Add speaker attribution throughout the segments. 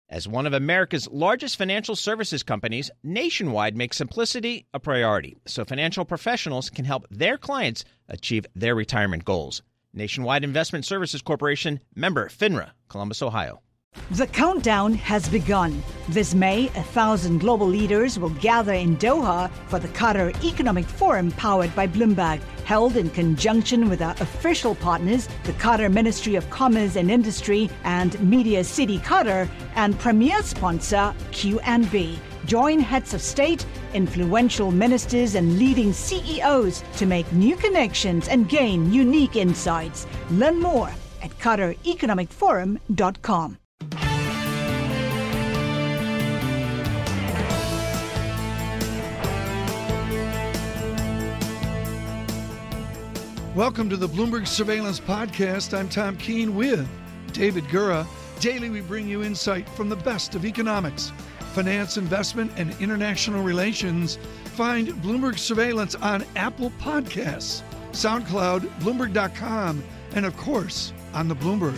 Speaker 1: As one of America's largest financial services companies, Nationwide makes simplicity a priority so financial professionals can help their clients achieve their retirement goals. Nationwide Investment Services Corporation, member FINRA, Columbus, Ohio.
Speaker 2: The countdown has begun. This May, 1,000 global leaders will gather in Doha for the Qatar Economic Forum powered by Bloomberg, held in conjunction with our official partners, the Qatar Ministry of Commerce and Industry and Media City Qatar, and premier sponsor QNB. Join heads of state, influential ministers, and leading CEOs to make new connections and gain unique insights. Learn more at QatarEconomicForum.com.
Speaker 3: Welcome to the Bloomberg Surveillance Podcast. I'm Tom Keene with David Gura. Daily we bring you insight from the best of economics, finance, investment, and international relations. Find Bloomberg Surveillance on Apple Podcasts, SoundCloud, Bloomberg.com, and of course, on the Bloomberg.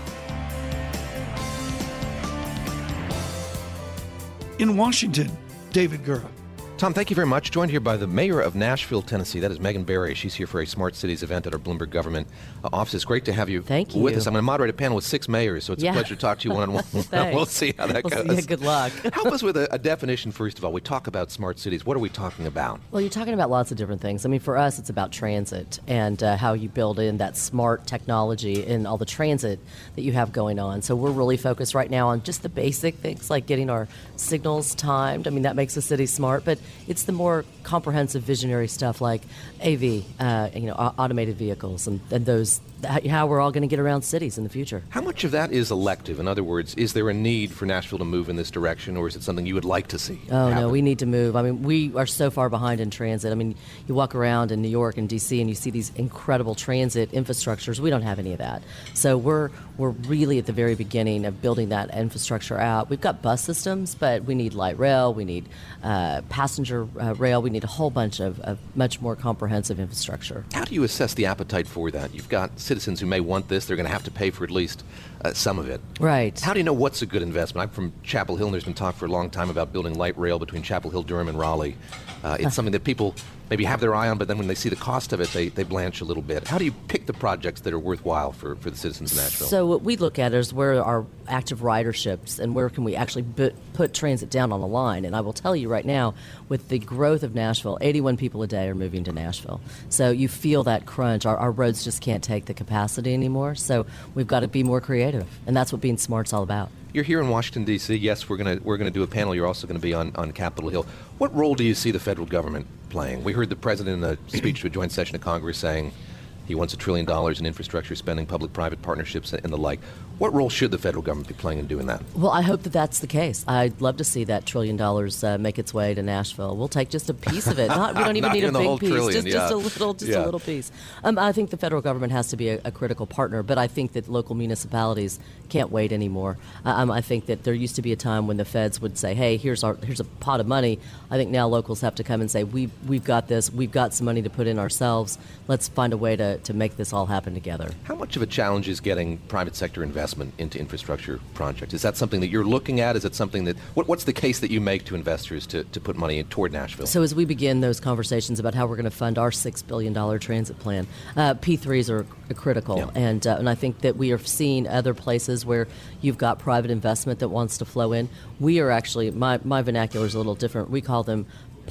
Speaker 3: In Washington, David Gura.
Speaker 4: Tom, thank you very much. Joined here by the mayor of Nashville, Tennessee. That is Megan Barry. She's here for a Smart Cities event at our Bloomberg government office. It's great to have you,
Speaker 5: Thank you
Speaker 4: with us. I'm going to moderate a panel with 6 mayors, so it's a pleasure to talk to you one-on-one. We'll see how that goes.
Speaker 5: Yeah, good luck.
Speaker 4: Help us with a definition, first of all. We talk about smart cities. What are we talking about?
Speaker 5: Well, you're talking about lots of different things. I mean, for us, it's about transit and how you build in that smart technology in all the transit that you have going on. So we're really focused right now on just the basic things like getting our signals timed. I mean, that makes the city smart, but it's the more comprehensive visionary stuff like AV, automated vehicles, and those, how we're all going to get around cities in the future.
Speaker 4: How much of that is elective? In other words, is there a need for Nashville to move in this direction, or is it something you would like to see happen?
Speaker 5: No, we need to move. I mean, we are so far behind in transit. I mean, you walk around in New York and D.C. and you see these incredible transit infrastructures. We don't have any of that. So we're really at the very beginning of building that infrastructure out. We've got bus systems, but we need light rail, we need passenger rail, we need a whole bunch of much more comprehensive infrastructure.
Speaker 4: How do you assess the appetite for that? You've got citizens who may want this. They're going to have to pay for at least some of it.
Speaker 5: Right.
Speaker 4: How do you know what's a good investment? I'm from Chapel Hill, and there's been talk for a long time about building light rail between Chapel Hill, Durham, and Raleigh. It's something that people maybe have their eye on, but then when they see the cost of it, they blanch a little bit. How do you pick the projects that are worthwhile for the citizens of Nashville?
Speaker 5: So what we look at is where are active riderships and where can we actually put transit down on the line. And I will tell you right now, with the growth of Nashville, 81 people a day are moving to Nashville. So you feel that crunch. Our roads just can't take the capacity anymore. So we've got to be more creative. And that's what being smart's all about.
Speaker 4: You're here in Washington, D.C. Yes, we're gonna do a panel. You're also going to be on Capitol Hill. What role do you see the federal government playing? We heard the president in a speech to a joint session of Congress saying he wants $1 trillion in infrastructure spending, public-private partnerships, and the like. What role should the federal government be playing in doing that?
Speaker 5: Well, I hope that that's the case. I'd love to see that $1 trillion make its way to Nashville. We'll take just a piece of it. We don't even need a big piece.
Speaker 4: Trillion,
Speaker 5: just a little piece. I think the federal government has to be a critical partner, but I think that local municipalities can't wait anymore. I think that there used to be a time when the feds would say, "Hey, here's a pot of money." I think now locals have to come and say, "We've got this. We've got some money to put in ourselves. Let's find a way to make this all happen together."
Speaker 4: How much of a challenge is getting private sector investment into infrastructure projects? Is that something that you're looking at? Is it something that what's the case that you make to investors to put money toward Nashville?
Speaker 5: So as we begin those conversations about how we're going to fund our $6 billion transit plan, P3s are critical.
Speaker 4: Yeah.
Speaker 5: And I think that we are seeing other places where you've got private investment that wants to flow in. We are actually, my vernacular is a little different. We call them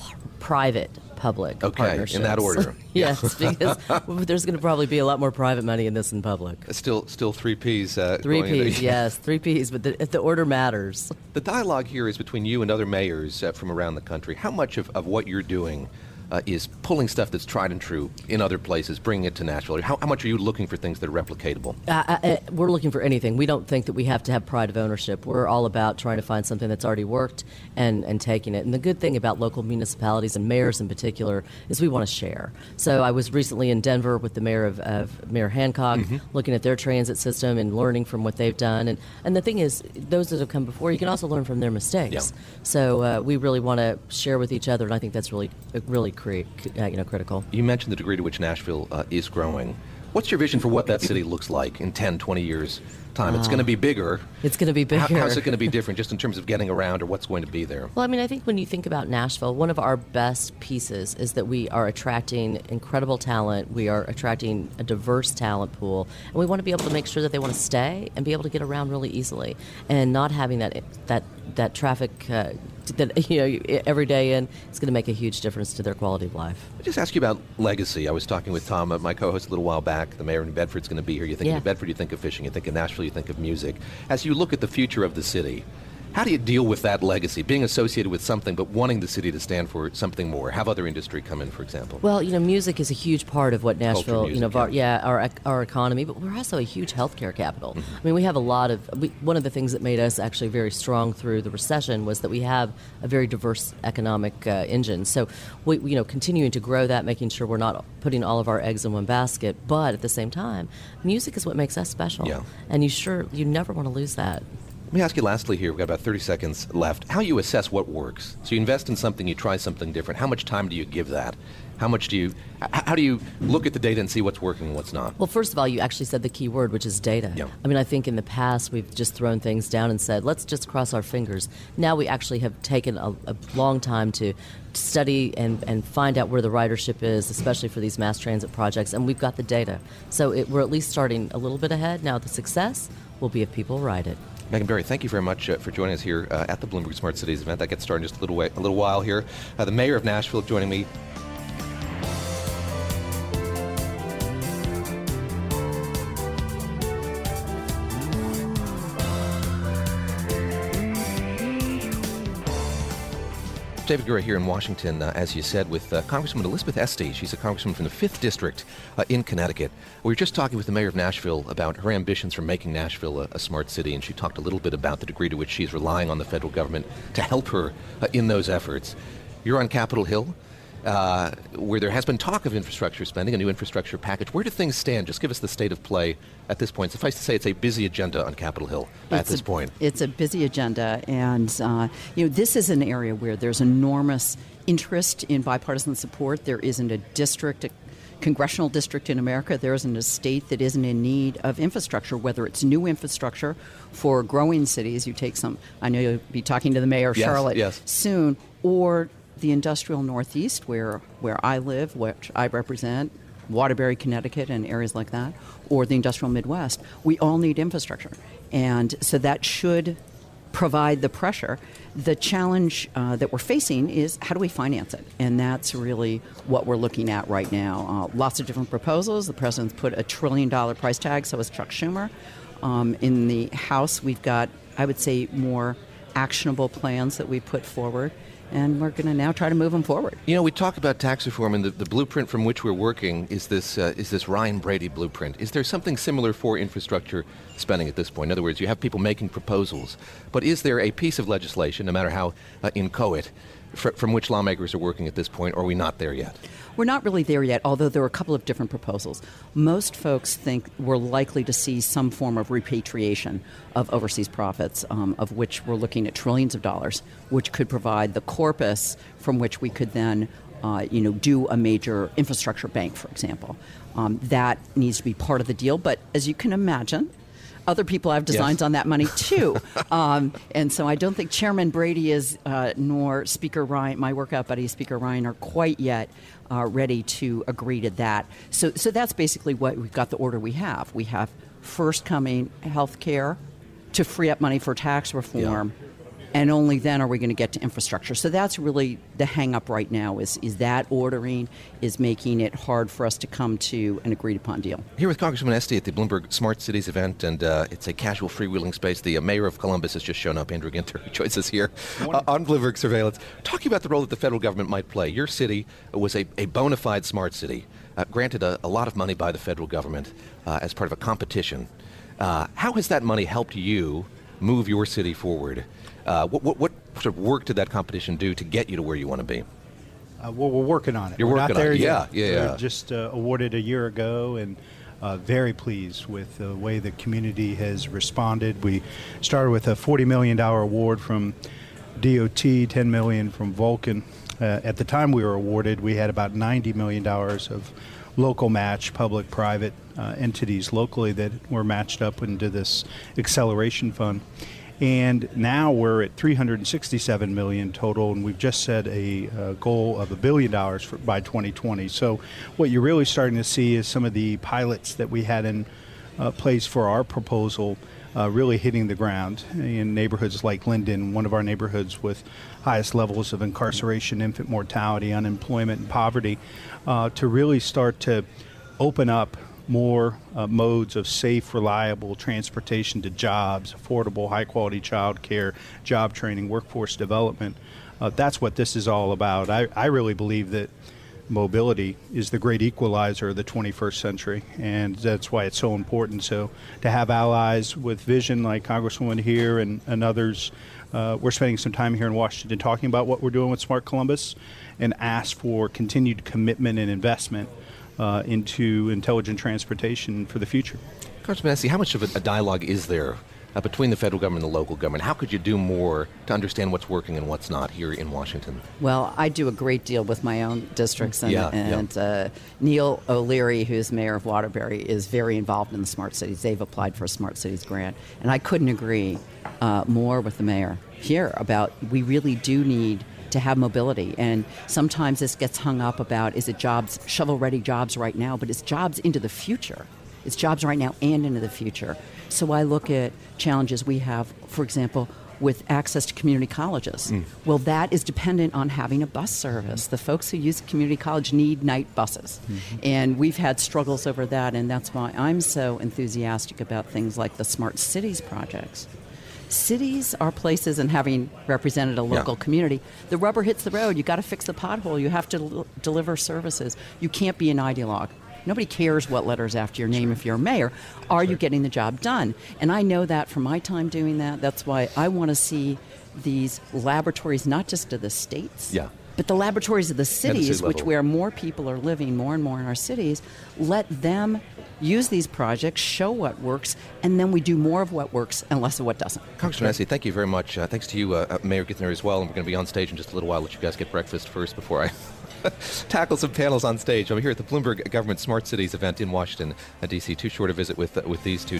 Speaker 5: private-public partnerships.
Speaker 4: In that order.
Speaker 5: Yes, because there's going to probably be a lot more private money in this than public.
Speaker 4: Still 3 Ps.
Speaker 5: 3 Ps, yes, 3 Ps, but the order matters.
Speaker 4: The dialogue here is between you and other mayors from around the country. How much of what you're doing is pulling stuff that's tried and true in other places, bringing it to Nashville? How much are you looking for things that are replicatable?
Speaker 5: We're looking for anything. We don't think that we have to have pride of ownership. We're all about trying to find something that's already worked and taking it. And the good thing about local municipalities and mayors in particular is we want to share. So I was recently in Denver with the mayor of Mayor Hancock, looking at their transit system and learning from what they've done. And the thing is, those that have come before, you can also learn from their mistakes.
Speaker 4: Yeah.
Speaker 5: So we really want to share with each other, and I think that's really critical.
Speaker 4: You mentioned the degree to which Nashville is growing. What's your vision for what that city looks like in 10, 20 years time? It's going to be bigger.
Speaker 5: It's going to be bigger.
Speaker 4: How's it going to be different just in terms of getting around or what's going to be there?
Speaker 5: Well, I mean, I think when you think about Nashville, one of our best pieces is that we are attracting incredible talent. We are attracting a diverse talent pool, and we want to be able to make sure that they want to stay and be able to get around really easily, and not having that traffic that every day in is going to make a huge difference to their quality of life.
Speaker 4: I'll just ask you about legacy. I was talking with Tom, my co-host, a little while back. The mayor of New Bedford's going to be here. You think of Bedford, you think of fishing. You think of Nashville, you think of music. As you look at the future of the city, how do you deal with that legacy, being associated with something but wanting the city to stand for something more, have other industry come in, for example?
Speaker 5: Well, music is a huge part of what Nashville,
Speaker 4: music,
Speaker 5: our economy, but we're also a huge healthcare capital. Mm-hmm. I mean, we have a lot of, one of the things that made us actually very strong through the recession was that we have a very diverse economic engine. So, we continuing to grow that, making sure we're not putting all of our eggs in one basket, but at the same time, music is what makes us special.
Speaker 4: Yeah.
Speaker 5: And you never want to lose that.
Speaker 4: Let me ask you lastly here, we've got about 30 seconds left, how you assess what works. So you invest in something, you try something different. How much time do you give that? How do you look at the data and see what's working and what's not?
Speaker 5: Well, first of all, you actually said the key word, which is data.
Speaker 4: Yeah.
Speaker 5: I mean, I think in the past we've just thrown things down and said, let's just cross our fingers. Now we actually have taken a long time to study and find out where the ridership is, especially for these mass transit projects, and we've got the data. So we're at least starting a little bit ahead. Now the success will be if people ride it.
Speaker 4: Megan Barry, thank you very much for joining us here at the Bloomberg Smart Cities event. That gets started in just a little while here. The mayor of Nashville joining me. David Gura here in Washington, as you said, with Congresswoman Elizabeth Esty. She's a congresswoman from the 5th District in Connecticut. We were just talking with the mayor of Nashville about her ambitions for making Nashville a smart city, and she talked a little bit about the degree to which she's relying on the federal government to help her in those efforts. You're on Capitol Hill, where there has been talk of infrastructure spending, a new infrastructure package. Where do things stand? Just give us the state of play at this point. Suffice to say, it's a busy agenda on Capitol Hill at this point.
Speaker 6: It's a busy agenda, and this is an area where there's enormous interest in bipartisan support. There isn't a congressional district in America. There isn't a state that isn't in need of infrastructure, whether it's new infrastructure for growing cities. You take some, I know you'll be talking to the mayor of Charlotte soon, or the industrial Northeast, where I live, which I represent, Waterbury, Connecticut, and areas like that, or the industrial Midwest. We all need infrastructure. And so that should provide the pressure. The challenge that we're facing is how do we finance it? And that's really what we're looking at right now. Lots of different proposals. The president's put a $1 trillion price tag, so has Chuck Schumer. In the House, we've got, I would say, more actionable plans that we put forward. And we're going to now try to move them forward.
Speaker 4: We talk about tax reform, and the blueprint from which we're working is this Ryan Brady blueprint. Is there something similar for infrastructure spending at this point? In other words, you have people making proposals, but is there a piece of legislation, no matter how inchoate, from which lawmakers are working at this point, or are we not there yet?
Speaker 6: We're not really there yet, although there are a couple of different proposals. Most folks think we're likely to see some form of repatriation of overseas profits, of which we're looking at trillions of dollars, which could provide the corpus from which we could then do a major infrastructure bank, for example. That needs to be part of the deal. But as you can imagine, other people have designs on that money, too. And so I don't think Chairman Brady is, nor Speaker Ryan, my workout buddy, Speaker Ryan, are quite yet ready to agree to that. So that's basically what we've got, the order we have. We have first coming health care to free up money for tax reform. Yeah. And only then are we going to get to infrastructure. So that's really the hang-up right now is that ordering is making it hard for us to come to an agreed-upon deal.
Speaker 4: Here with Congresswoman Esty at the Bloomberg Smart Cities event, and it's a casual freewheeling space. The mayor of Columbus has just shown up, Andrew Ginter, who joins us here on Bloomberg Surveillance. Talking about the role that the federal government might play. Your city was a bona fide smart city, granted a lot of money by the federal government as part of a competition. How has that money helped you move your city forward? What sort of work did that competition do to get you to where you want to be?
Speaker 7: Well, we're working on it.
Speaker 4: You're working
Speaker 7: not there
Speaker 4: on it.
Speaker 7: yet.
Speaker 4: Yeah.
Speaker 7: We were just awarded a year ago, and very pleased with the way the community has responded. We started with a $40 million award from DOT, $10 million from Vulcan. At the time we were awarded, we had about $90 million of local match, public-private entities locally that were matched up into this acceleration fund. And now we're at $367 million total, and we've just set a goal of $1 billion by 2020. So what you're really starting to see is some of the pilots that we had in place for our proposal really hitting the ground in neighborhoods like Linden, one of our neighborhoods with highest levels of incarceration, infant mortality, unemployment, and poverty, to really start to open up more modes of safe, reliable transportation to jobs, affordable, high-quality child care, job training, workforce development. That's what this is all about. I really believe that mobility is the great equalizer of the 21st century, and that's why it's so important. So to have allies with vision like Congresswoman here and others, we're spending some time here in Washington talking about what we're doing with Smart Columbus and ask for continued commitment and investment into intelligent transportation for the future.
Speaker 4: Congressman Massey, how much of a dialogue is there between the federal government and the local government? How could you do more to understand what's working and what's not here in Washington?
Speaker 6: Well, I do a great deal with my own districts, and Neil O'Leary, who's mayor of Waterbury, is very involved in the Smart Cities. They've applied for a Smart Cities grant, and I couldn't agree more with the mayor here about we really do need to have mobility. And sometimes this gets hung up about, is it jobs, shovel-ready jobs right now, but it's jobs into the future. It's jobs right now and into the future. So I look at challenges we have, for example, with access to community colleges. Well, that is dependent on having a bus service. The folks who use community college need night buses. And we've had struggles over that, and that's why I'm so enthusiastic about things like the Smart Cities projects. Cities are places, and having represented a local community, the rubber hits the road. You got to fix the pothole. You have to deliver services. You can't be an ideologue. Nobody cares what letter's after your name if you're a mayor. Are you getting the job done? And I know that from my time doing that. That's why I want to see these laboratories, not just of the states, but the laboratories of the cities, which where more people are living more and more in our cities, let them use these projects, show what works, and then we do more of what works and less of what doesn't.
Speaker 4: Congressman Massey, thank you very much. Thanks to you, Mayor Githner, as well. And we're going to be on stage in just a little while. Let you guys get breakfast first before I tackle some panels on stage. I'm here at the Bloomberg Government Smart Cities event in Washington, D.C. Too short a visit with these two.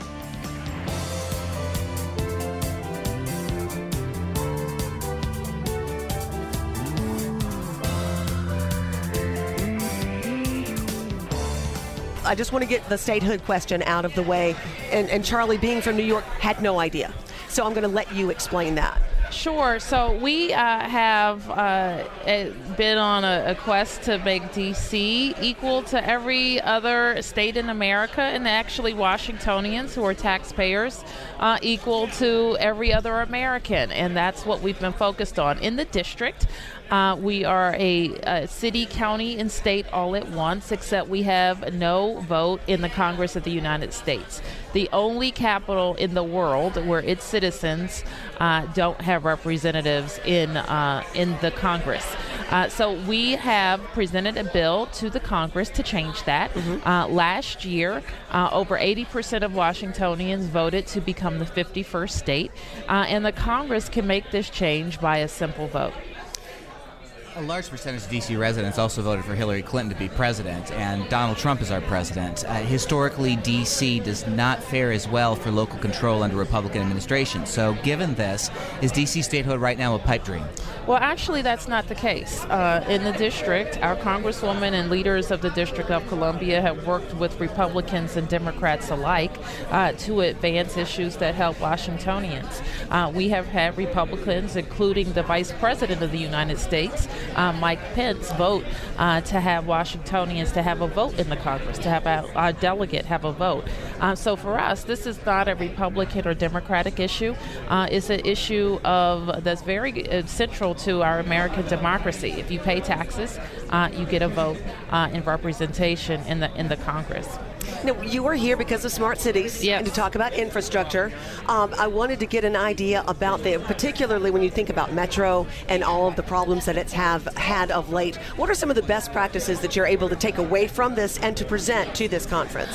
Speaker 8: I just want to get the statehood question out of the way. And Charlie, being from New York, had no idea. So I'm going to let you explain that.
Speaker 9: Sure. So we have been on a quest to make D.C. equal to every other state in America, and actually Washingtonians, who are taxpayers, equal to every other American. And that's what we've been focused on. In the district, we are a city, county, and state all at once, except we have no vote in the Congress of the United States. The only capital in the world where its citizens don't have representatives in the Congress. So we have presented a bill to the Congress to change that. Last year, over 80% of Washingtonians voted to become the 51st state, and the Congress can make this change by a simple vote.
Speaker 10: A large percentage of D.C. residents also voted for Hillary Clinton to be president, and Donald Trump is our president. Historically, D.C. does not fare as well for local control under Republican administration. So given this, is D.C. statehood right now a pipe dream?
Speaker 9: Well, actually, that's not the case. In the district, our congresswoman and leaders of the District of Columbia have worked with Republicans and Democrats alike to advance issues that help Washingtonians. We have had Republicans, including the Vice President of the United States, Mike Pence, vote to have Washingtonians to have a vote in the Congress, to have a delegate have a vote. So for us, this is not a Republican or Democratic issue. It's an issue that's very central to our American democracy. If you pay taxes, you get a vote in representation in the Congress.
Speaker 8: Now, you are here because of smart cities
Speaker 9: Yes.
Speaker 8: and to talk about infrastructure. I wanted to get an idea about particularly when you think about Metro and all of the problems that it's had of late. What are some of the best practices that you're able to take away from this and to present to this conference?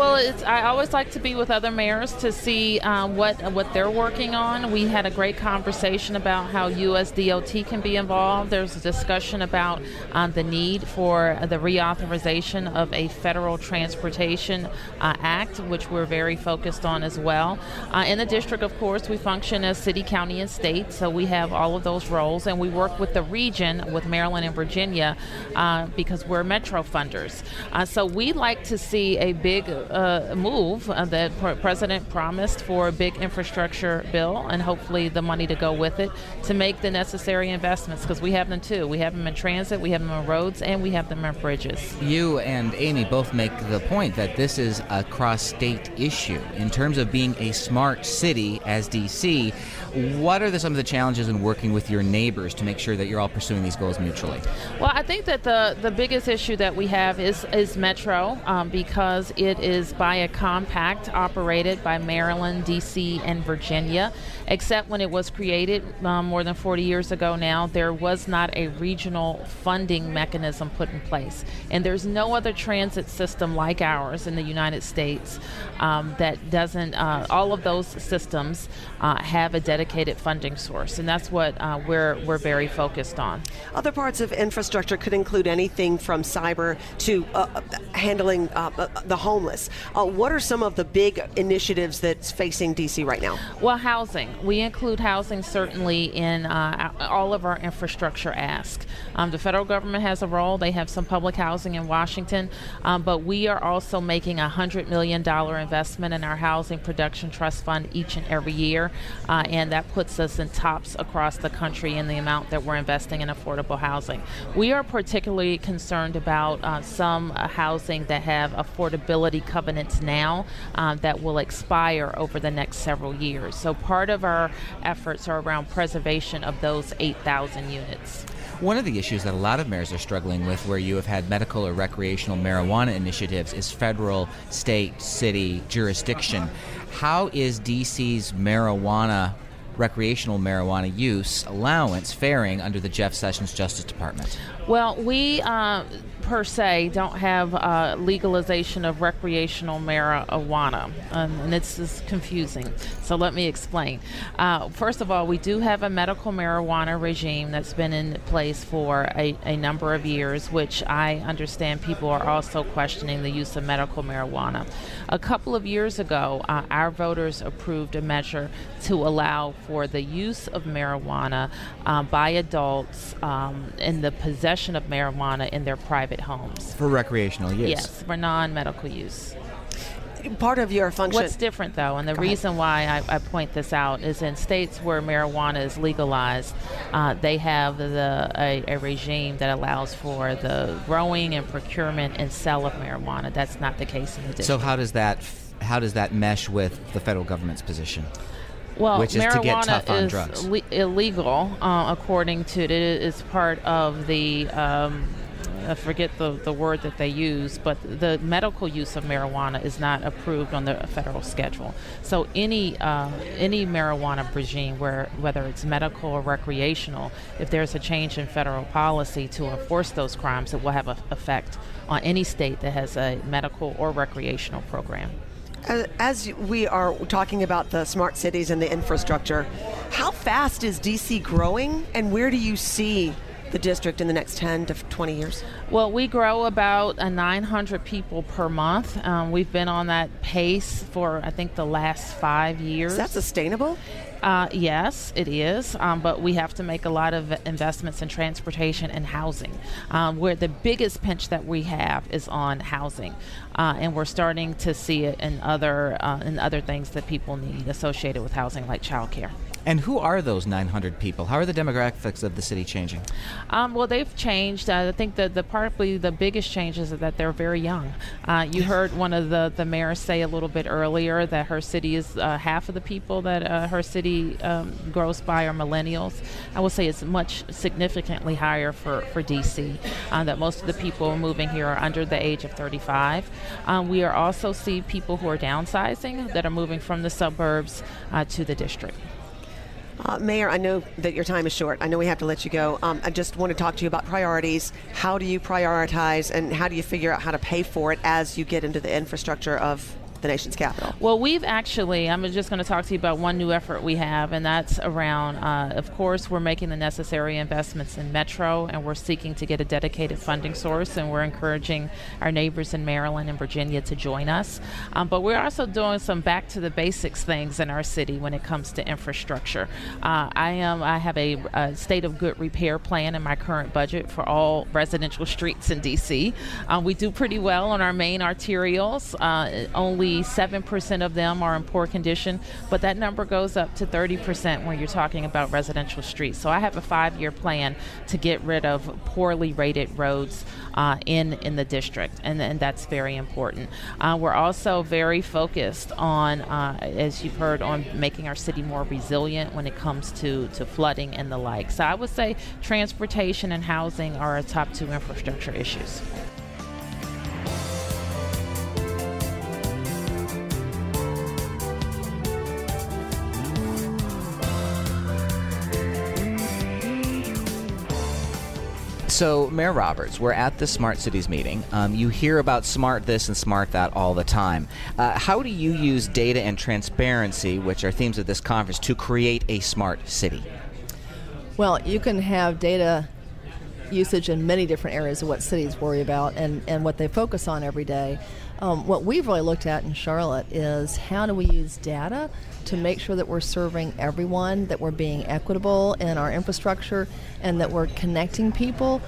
Speaker 9: I always like to be with other mayors to see what they're working on. We had a great conversation about how USDOT can be involved. There's a discussion about the need for the reauthorization of a federal transportation act, which we're very focused on as well. In the district, of course, we function as city, county, and state, so we have all of those roles, and we work with the region, with Maryland and Virginia, because we're Metro funders. So we like to see a big move that President promised for a big infrastructure bill, and hopefully the money to go with it to make the necessary investments, because we have them too. We have them in transit, we have them in roads, and we have them in bridges.
Speaker 10: You and Amy both make the point that this is a cross-state issue. In terms of being a smart city as D.C., what are some of the challenges in working with your neighbors to make sure that you're all pursuing these goals mutually?
Speaker 9: Well, I think that the biggest issue that we have is Metro, because it is by a compact operated by Maryland, D.C., and Virginia. Except when it was created more than 40 years ago now, there was not a regional funding mechanism put in place. And there's no other transit system like ours in the United States that doesn't, all of those systems have a dedicated funding source. And that's what we're very focused on.
Speaker 8: Other parts of infrastructure could include anything from cyber to handling the homeless. What are some of the big initiatives that's facing D.C. right now?
Speaker 9: Well, housing. We include housing certainly in all of our infrastructure asks. The federal government has a role. They have some public housing in Washington, but we are also making a $100 million investment in our Housing Production Trust Fund each and every year, and that puts us in tops across the country in the amount that we're investing in affordable housing. We are particularly concerned about some housing that have affordability covenants now that will expire over the next several years. So part of our efforts are around preservation of those 8,000 units.
Speaker 10: One of the issues that a lot of mayors are struggling with, where you have had medical or recreational marijuana initiatives, is federal, state, city jurisdiction. How is D.C.'s recreational marijuana use allowance faring under the Jeff Sessions Justice Department?
Speaker 9: Well, we per se don't have legalization of recreational marijuana, and it's confusing. So let me explain. First of all, we do have a medical marijuana regime that's been in place for a number of years, which I understand people are also questioning the use of medical marijuana. A couple of years ago, our voters approved a measure to allow for the use of marijuana by adults in the possession of marijuana in their private homes.
Speaker 10: For recreational use?
Speaker 9: Yes, for non-medical use.
Speaker 8: Part of your function.
Speaker 9: What's different, though, and the reason why I point this out is in states where marijuana is legalized, they have a regime that allows for the growing and procurement and sale of marijuana. That's not the case in the district.
Speaker 10: So how does that mesh with the federal government's position?
Speaker 9: Well,
Speaker 10: which is to get tough on
Speaker 9: marijuana
Speaker 10: drugs.
Speaker 9: is illegal, according to it. It is part of the, I forget the word that they use, but the medical use of marijuana is not approved on the federal schedule. So any marijuana regime, whether it's medical or recreational, if there's a change in federal policy to enforce those crimes, it will have an effect on any state that has a medical or recreational program.
Speaker 8: As we are talking about the smart cities and the infrastructure, how fast is D.C. growing, and where do you see the district in the next 10 to 20 years?
Speaker 9: Well, we grow about 900 people per month. We've been on that pace for, I think, the last 5 years.
Speaker 8: Is that sustainable?
Speaker 9: Yes, it is, but we have to make a lot of investments in transportation and housing, where the biggest pinch that we have is on housing, and we're starting to see it in other things that people need associated with housing, like childcare.
Speaker 10: And who are those 900 people? How are the demographics of the city changing?
Speaker 9: Well, they've changed. I think that probably the biggest change is that they're very young. You heard one of the mayors say a little bit earlier that her city is half of the people that her city city gross by are millennials. I would say it's much significantly higher for DC, that most of the people moving here are under the age of 35. We are also see people who are downsizing that are moving from the suburbs to the district.
Speaker 8: Mayor, I know that your time is short. I know we have to let you go. I just want to talk to you about priorities. How do you prioritize, and how do you figure out how to pay for it as you get into the infrastructure of the nation's capital?
Speaker 9: Well, we've actually, I'm just going to talk to you about one new effort we have, and that's around, of course, we're making the necessary investments in Metro, and we're seeking to get a dedicated funding source, and we're encouraging our neighbors in Maryland and Virginia to join us. But we're also doing some back to the basics things in our city when it comes to infrastructure. I have a state of good repair plan in my current budget for all residential streets in D.C. We do pretty well on our main arterials. Only 7% of them are in poor condition, but that number goes up to 30% when you're talking about residential streets. So I have a 5-year plan to get rid of poorly rated roads in the district, and that's very important. We're also very focused on, as you've heard, on making our city more resilient when it comes to flooding and the like. So I would say transportation and housing are our top 2 infrastructure issues.
Speaker 10: So, Mayor Roberts, we're at the Smart Cities meeting. You hear about smart this and smart that all the time. How do you use data and transparency, which are themes of this conference, to create a smart city?
Speaker 11: Well, you can have data usage in many different areas of what cities worry about and what they focus on every day. What we've really looked at in Charlotte is how do we use data to make sure that we're serving everyone, that we're being equitable in our infrastructure, and that we're connecting people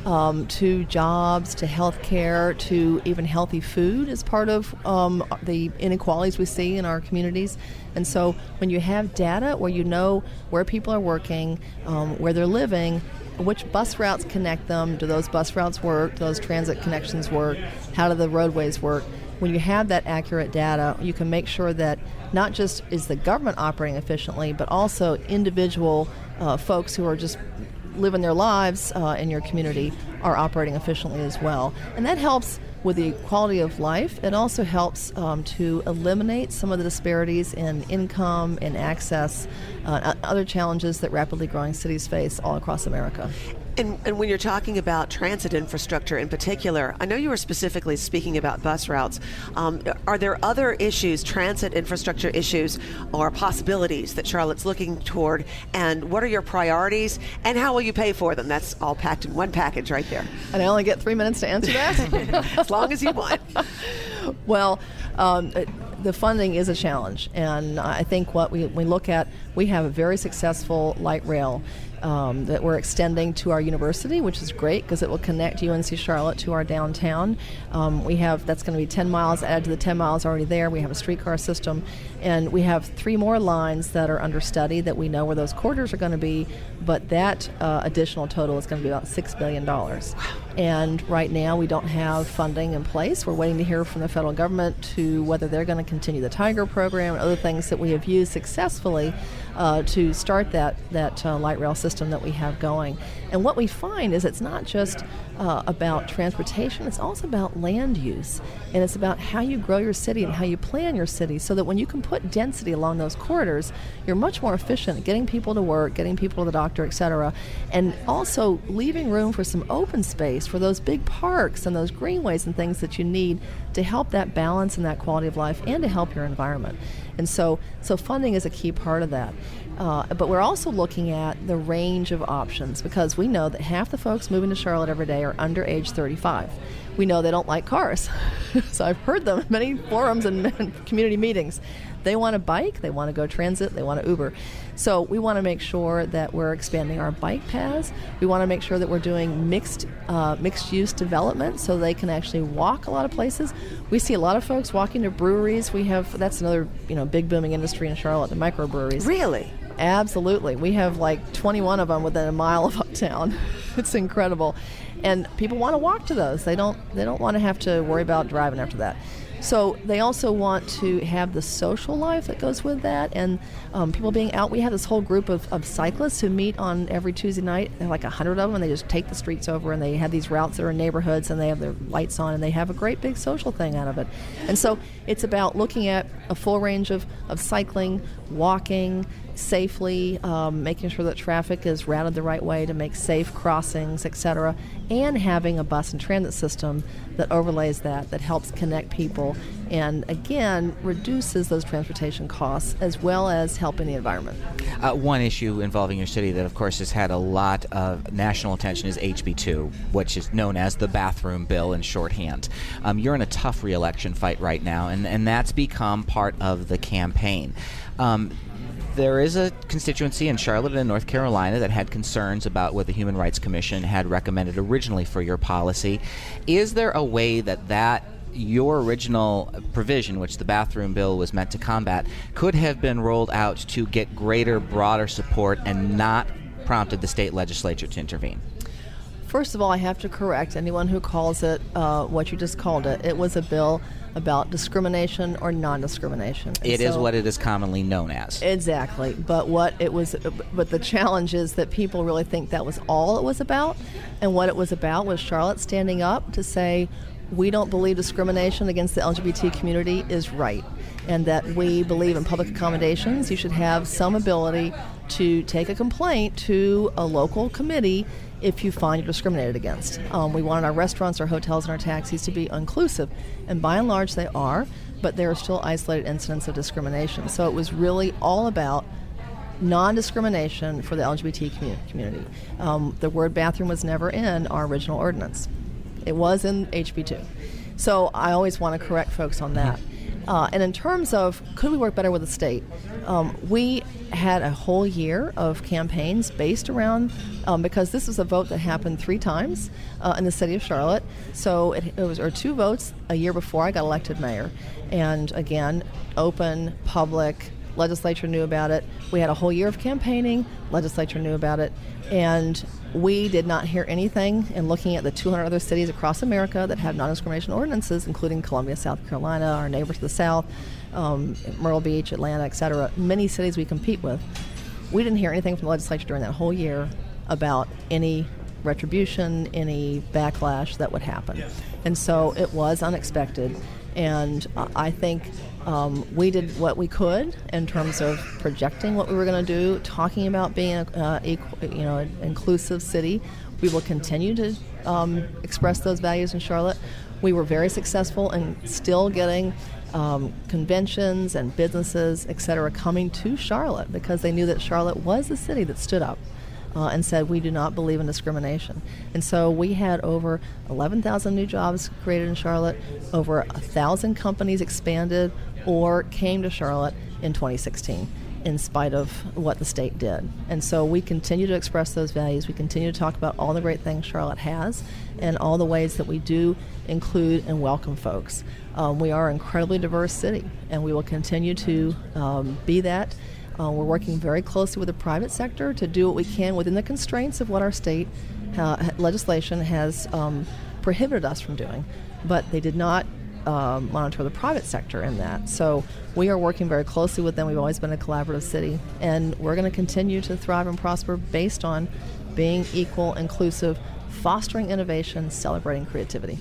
Speaker 11: to jobs, to health care, to even healthy food as part of the inequalities we see in our communities. And so when you have data where you know where people are working, where they're living, which bus routes connect them, do those bus routes work, do those transit connections work, how do the roadways work? When you have that accurate data, you can make sure that not just is the government operating efficiently, but also individual folks who are just living their lives in your community are operating efficiently as well. And that helps with the quality of life. It also helps to eliminate some of the disparities in income and access, other challenges that rapidly growing cities face all across America.
Speaker 8: And when you're talking about transit infrastructure in particular, I know you were specifically speaking about bus routes. Are there other issues, transit infrastructure issues, or possibilities that Charlotte's looking toward? And what are your priorities? And how will you pay for them? That's all packed in one package right there.
Speaker 11: And I only get 3 minutes to answer that?
Speaker 8: As long as you want.
Speaker 11: Well, the funding is a challenge. And I think what we look at, we have a very successful light rail that we're extending to our university, which is great because it will connect UNC Charlotte to our downtown. That's going to be 10 miles, added to the 10 miles already there. We have a streetcar system, and we have 3 more lines that are under study that we know where those corridors are going to be, but that additional total is going to be about $6 billion. And right now we don't have funding in place. We're waiting to hear from the federal government to whether they're going to continue the Tiger program and other things that we have used successfully to start that light rail system that we have going. And what we find is it's not just about transportation, it's also about land use. And it's about how you grow your city and how you plan your city so that when you can put density along those corridors, you're much more efficient at getting people to work, getting people to the doctor, et cetera, and also leaving room for some open space for those big parks and those greenways and things that you need to help that balance and that quality of life and to help your environment. And so funding is a key part of that. But we're also looking at the range of options because we know that half the folks moving to Charlotte every day are under age 35. We know they don't like cars. So I've heard them in many forums and community meetings. They want to bike, they want to go transit, they want to Uber. So we want to make sure that we're expanding our bike paths. We want to make sure that we're doing mixed use development so they can actually walk a lot of places. We see a lot of folks walking to breweries. That's another big booming industry in Charlotte, the microbreweries.
Speaker 8: Really?
Speaker 11: Absolutely. We have like 21 of them within a mile of uptown. It's incredible. And people want to walk to those. They don't want to have to worry about driving after that. So they also want to have the social life that goes with that, and people being out. We have this whole group of cyclists who meet on every Tuesday night. There are like 100 of them, and they just take the streets over, and they have these routes that are in neighborhoods, and they have their lights on, and they have a great big social thing out of it. And so it's about looking at a full range of cycling, walking safely, making sure that traffic is routed the right way to make safe crossings, etc., and having a bus and transit system that overlays that helps connect people and, again, reduces those transportation costs as well as helping the environment.
Speaker 10: One issue involving your city that, of course, has had a lot of national attention is HB2, which is known as the bathroom bill in shorthand. You're in a tough re-election fight right now, and that's become part of the campaign. There is a constituency in Charlotte and North Carolina that had concerns about what the Human Rights Commission had recommended originally for your policy. Is there a way that your original provision, which the bathroom bill was meant to combat, could have been rolled out to get greater, broader support and not prompted the state legislature to intervene?
Speaker 11: First of all, I have to correct anyone who calls it what you just called it. It was a bill about discrimination or non-discrimination.
Speaker 10: It is what it is commonly known as.
Speaker 11: Exactly. But the challenge is that people really think that was all it was about. And what it was about was Charlotte standing up to say, we don't believe discrimination against the LGBT community is right, and that we believe in public accommodations. You should have some ability to take a complaint to a local committee if you find you're discriminated against. We wanted our restaurants, our hotels, and our taxis to be inclusive, and by and large they are, but there are still isolated incidents of discrimination. So it was really all about non-discrimination for the LGBT community. The word bathroom was never in our original ordinance. It was in HB2. So I always want to correct folks on that. And in terms of could we work better with the state, we had a whole year of campaigns based around, because this was a vote that happened 3 times in the city of Charlotte. So it was 2 votes a year before I got elected mayor. And again, open, public, legislature knew about it. We had a whole year of campaigning, legislature knew about it. And we did not hear anything in looking at the 200 other cities across America that have non-discrimination ordinances, including Columbia, South Carolina, our neighbor to the south, Myrtle Beach, Atlanta, etc., many cities we compete with. We didn't hear anything from the legislature during that whole year about any retribution, any backlash that would happen. And so it was unexpected. And I think we did what we could in terms of projecting what we were going to do, talking about being an inclusive city. We will continue to express those values in Charlotte. We were very successful in still getting conventions and businesses, et cetera, coming to Charlotte because they knew that Charlotte was the city that stood up and said, we do not believe in discrimination. And so we had over 11,000 new jobs created in Charlotte, over 1,000 companies expanded or came to Charlotte in 2016, in spite of what the state did. And so we continue to express those values. We continue to talk about all the great things Charlotte has and all the ways that we do include and welcome folks. We are an incredibly diverse city, and we will continue to be that. We're working very closely with the private sector to do what we can within the constraints of what our state legislation has prohibited us from doing. But they did not monitor the private sector in that. So we are working very closely with them. We've always been a collaborative city, and we're going to continue to thrive and prosper based on being equal, inclusive, fostering innovation, celebrating creativity.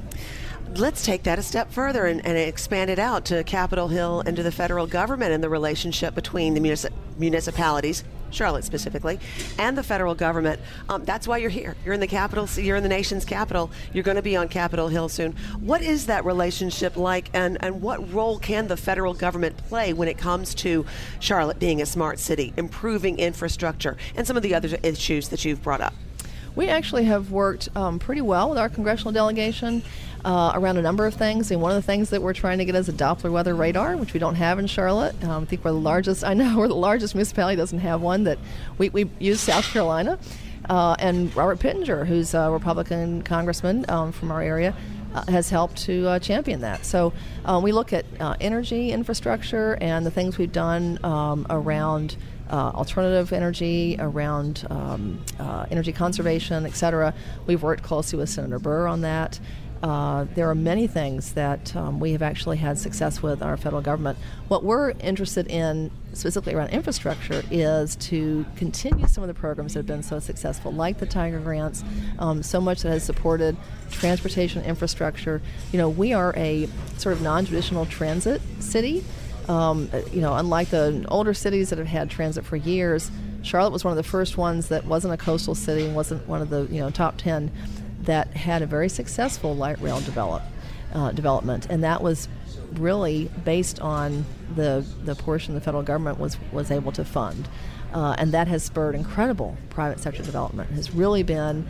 Speaker 8: Let's take that a step further and expand it out to Capitol Hill and to the federal government and the relationship between the municipalities, Charlotte specifically, and the federal government. That's why you're here. You're in the capital. You're in the nation's capital. You're going to be on Capitol Hill soon. What is that relationship like, and what role can the federal government play when it comes to Charlotte being a smart city, improving infrastructure, and some of the other issues that you've brought up?
Speaker 11: We actually have worked pretty well with our congressional delegation around a number of things. And one of the things that we're trying to get is a Doppler weather radar, which we don't have in Charlotte. I think we're the largest. I know we're the largest municipality that doesn't have one. That we use South Carolina, and Robert Pittenger, who's a Republican congressman from our area, has helped to champion that. So we look at energy infrastructure and the things we've done around alternative energy, around energy conservation, et cetera. We've worked closely with Senator Burr on that. there are many things that we have actually had success with in our federal government. What we're interested in, specifically around infrastructure, is to continue some of the programs that have been so successful, like the Tiger Grants, so much that has supported transportation infrastructure. We are a sort of non-traditional transit city. Unlike the older cities that have had transit for years, Charlotte was one of the first ones that wasn't a coastal city and wasn't one of the top 10 that had a very successful light rail development, and that was really based on the portion the federal government was able to fund, and that has spurred incredible private sector development. It has really been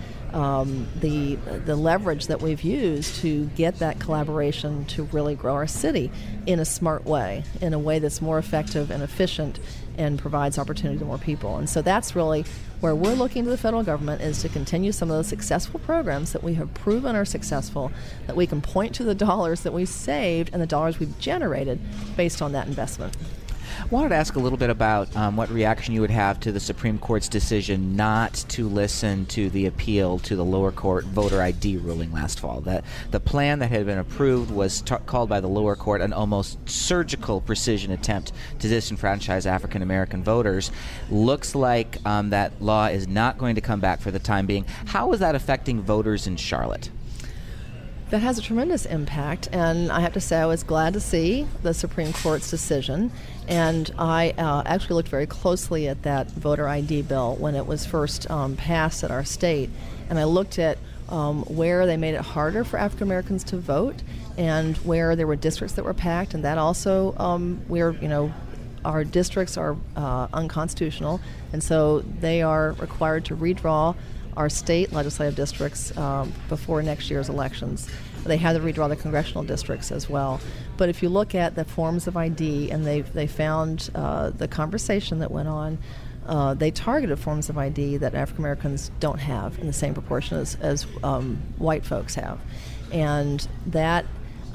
Speaker 11: the leverage that we've used to get that collaboration to really grow our city in a smart way, in a way that's more effective and efficient and provides opportunity to more people. And so that's really where we're looking to the federal government, is to continue some of those successful programs that we have proven are successful, that we can point to the dollars that we saved and the dollars we've generated based on that investment.
Speaker 10: I wanted to ask a little bit about what reaction you would have to the Supreme Court's decision not to listen to the appeal to the lower court voter ID ruling last fall. The plan that had been approved was called by the lower court an almost surgical precision attempt to disenfranchise African American voters. Looks like that law is not going to come back for the time being. How is that affecting voters in Charlotte?
Speaker 11: That has a tremendous impact, and I have to say I was glad to see the Supreme Court's decision, and I actually looked very closely at that voter ID bill when it was first passed at our state, and I looked at where they made it harder for African Americans to vote and where there were districts that were packed, and that also where our districts are unconstitutional, and so they are required to redraw our state legislative districts before next year's elections. They have to redraw the congressional districts as well. But if you look at the forms of ID, and they found the conversation that went on, they targeted forms of ID that African Americans don't have in the same proportion as white folks have. And that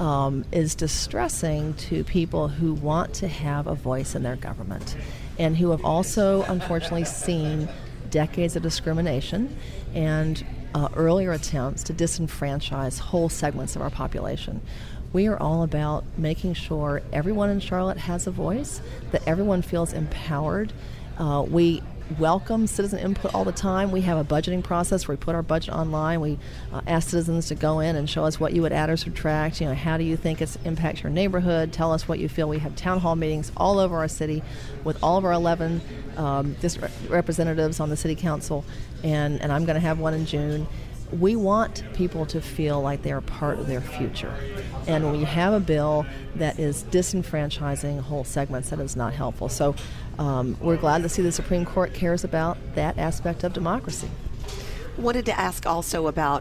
Speaker 11: is distressing to people who want to have a voice in their government and who have also, unfortunately, seen decades of discrimination and earlier attempts to disenfranchise whole segments of our population. We are all about making sure everyone in Charlotte has a voice, that everyone feels empowered. We welcome citizen input all the time. We have a budgeting process where we put our budget online. We ask citizens to go in and show us what you would add or subtract. How do you think it impacts your neighborhood? Tell us what you feel. We have town hall meetings all over our city with all of our 11 district representatives on the city council, and I'm going to have one in June. We want people to feel like they're part of their future. And when you have a bill that is disenfranchising whole segments, that is not helpful. So we're glad to see the Supreme Court cares about that aspect of democracy.
Speaker 8: Wanted to ask also about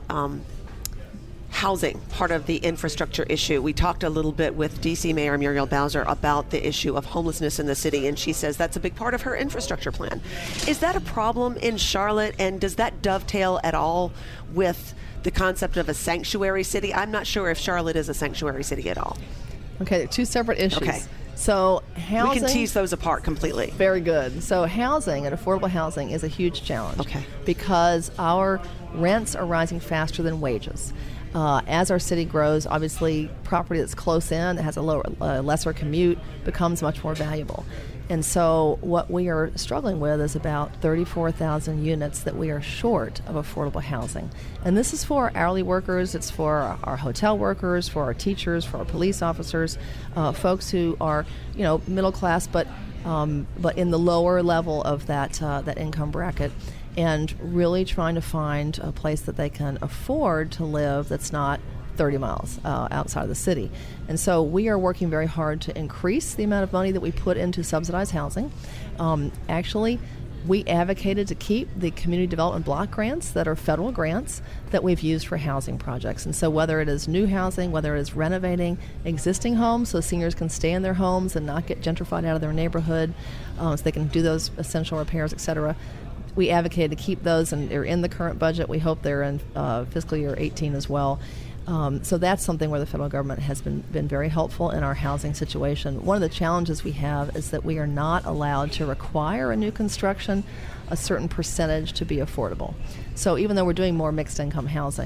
Speaker 8: housing, part of the infrastructure issue. We talked a little bit with D.C. Mayor Muriel Bowser about the issue of homelessness in the city, and she says that's a big part of her infrastructure plan. Is that a problem in Charlotte, and does that dovetail at all with the concept of a sanctuary city? I'm not sure if Charlotte is a sanctuary city at all.
Speaker 11: Okay, two separate issues.
Speaker 8: Okay.
Speaker 11: So housing,
Speaker 8: we can tease those apart completely.
Speaker 11: Very good. So housing and affordable housing is a huge challenge.
Speaker 8: Okay.
Speaker 11: Because our rents are rising faster than wages. As our city grows, obviously property that's close in, that has a lesser commute, becomes much more valuable. And so what we are struggling with is about 34,000 units that we are short of affordable housing. And this is for hourly workers, it's for our hotel workers, for our teachers, for our police officers, folks who are, middle class, but in the lower level of that income bracket. And really trying to find a place that they can afford to live that's not 30 miles outside of the city. And so we are working very hard to increase the amount of money that we put into subsidized housing. Actually, we advocated to keep the community development block grants that are federal grants that we've used for housing projects. And so whether it is new housing, whether it is renovating existing homes so seniors can stay in their homes and not get gentrified out of their neighborhood, so they can do those essential repairs, et cetera, we advocated to keep those, and they're in the current budget. We hope they're in fiscal year 18 as well. So that's something where the federal government has been very helpful in our housing situation. One of the challenges we have is that we are not allowed to require a new construction a certain percentage to be affordable. So even though we're doing more mixed income housing,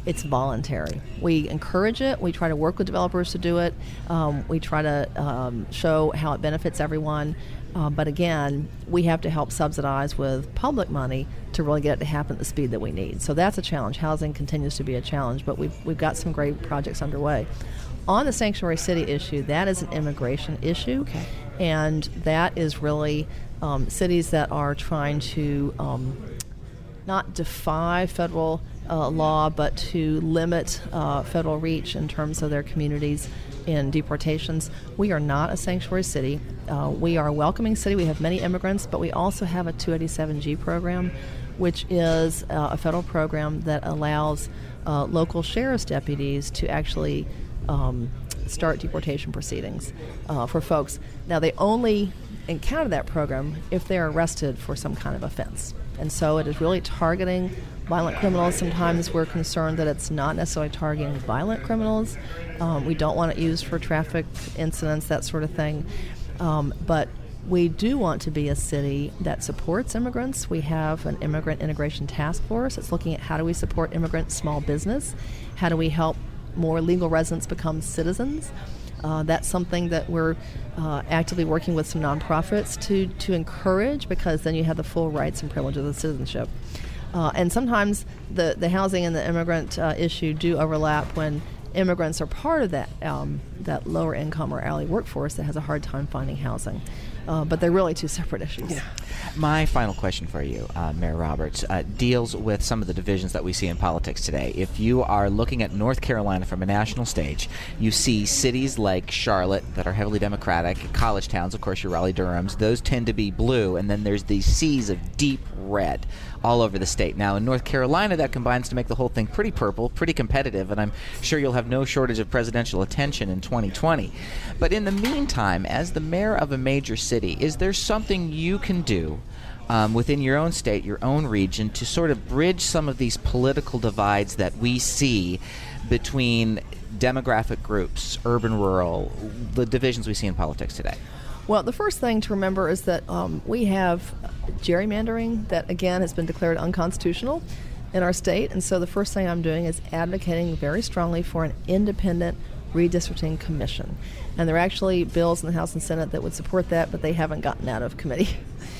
Speaker 11: it's voluntary. We encourage it. We try to work with developers to do it. We try to show how it benefits everyone. But again, we have to help subsidize with public money to really get it to happen at the speed that we need. So that's a challenge. Housing continues to be a challenge, but we've got some great projects underway. On the sanctuary city issue, that is an immigration issue. Okay. And that is really cities that are trying to not defy federal law, but to limit federal reach in terms of their communities in deportations. We are not a sanctuary city. We are a welcoming city. We have many immigrants, but we also have a 287G program, which is a federal program that allows local sheriff's deputies to actually start deportation proceedings for folks. Now, they only encounter that program if they're arrested for some kind of offense. And so it is really targeting violent criminals. Sometimes we're concerned that it's not necessarily targeting violent criminals. We don't want it used for traffic incidents, that sort of thing. But we do want to be a city that supports immigrants. We have an immigrant integration task force that's looking at how do we support immigrant small business, how do we help more legal residents become citizens. That's something that we're actively working with some nonprofits to encourage, because then you have the full rights and privileges of citizenship. And sometimes the housing and the immigrant issue do overlap when immigrants are part of that lower income or hourly workforce that has a hard time finding housing. But they're really two separate issues. Yeah.
Speaker 12: My final question for you, Mayor Roberts, deals with some of the divisions that we see in politics today. If you are looking at North Carolina from a national stage, you see cities like Charlotte that are heavily Democratic, college towns, of course, your Raleigh-Durhams, those tend to be blue, and then there's these seas of deep red all over the state. Now, in North Carolina, that combines to make the whole thing pretty purple, pretty competitive, and I'm sure you'll have no shortage of presidential attention in 2020. But in the meantime, as the mayor of a major city, is there something you can do within your own state, your own region, to sort of bridge some of these political divides that we see between demographic groups, urban, rural, the divisions we see in politics today?
Speaker 11: Well, the first thing to remember is that we have gerrymandering that, again, has been declared unconstitutional in our state. And so the first thing I'm doing is advocating very strongly for an independent redistricting commission. And there are actually bills in the House and Senate that would support that, but they haven't gotten out of committee.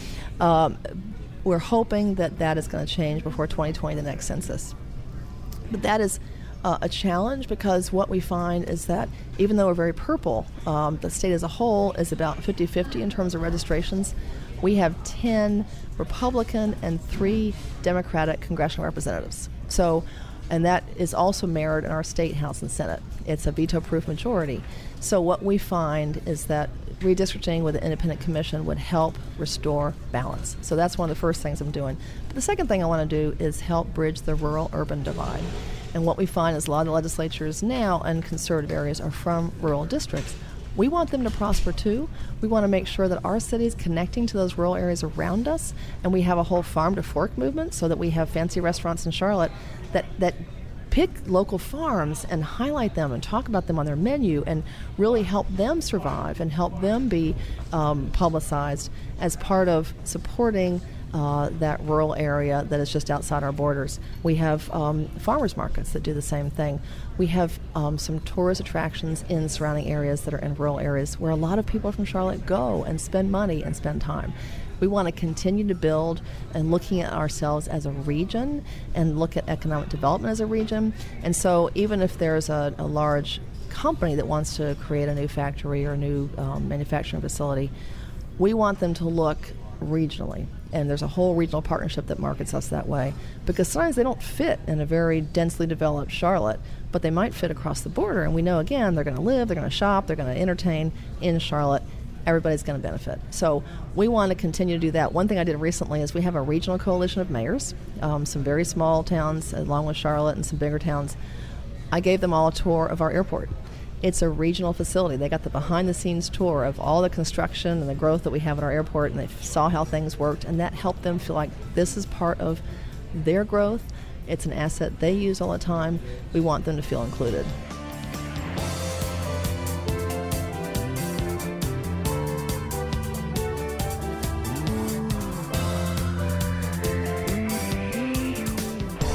Speaker 11: We're hoping that that is going to change before 2020, the next census. But that is a challenge, because what we find is that even though we're very purple, the state as a whole is about 50-50 in terms of registrations. We have 10 Republican and 3 Democratic congressional representatives. So, and that is also mirrored in our state House and Senate. It's a veto-proof majority. So what we find is that redistricting with an independent commission would help restore balance. So that's one of the first things I'm doing. But the second thing I want to do is help bridge the rural-urban divide. And what we find is a lot of the legislatures now in conservative areas are from rural districts. We want them to prosper too. We want to make sure that our cities connecting to those rural areas around us, and we have a whole farm to fork movement so that we have fancy restaurants in Charlotte that pick local farms and highlight them and talk about them on their menu and really help them survive and help them be publicized as part of supporting that rural area that is just outside our borders. We have farmers markets that do the same thing. We have some tourist attractions in surrounding areas that are in rural areas where a lot of people from Charlotte go and spend money and spend time. We want to continue to build and looking at ourselves as a region and look at economic development as a region. And so even if there's a large company that wants to create a new factory or a new manufacturing facility, we want them to look regionally. And there's a whole regional partnership that markets us that way, because sometimes they don't fit in a very densely developed Charlotte, but they might fit across the border. And we know, again, they're going to live, they're going to shop, they're going to entertain in Charlotte. Everybody's going to benefit. So we want to continue to do that. One thing I did recently is we have a regional coalition of mayors, some very small towns along with Charlotte and some bigger towns. I gave them all a tour of our airport. It's a regional facility. They got the behind-the-scenes tour of all the construction and the growth that we have at our airport, and they saw how things worked, and that helped them feel like this is part of their growth. It's an asset they use all the time. We want them to feel included.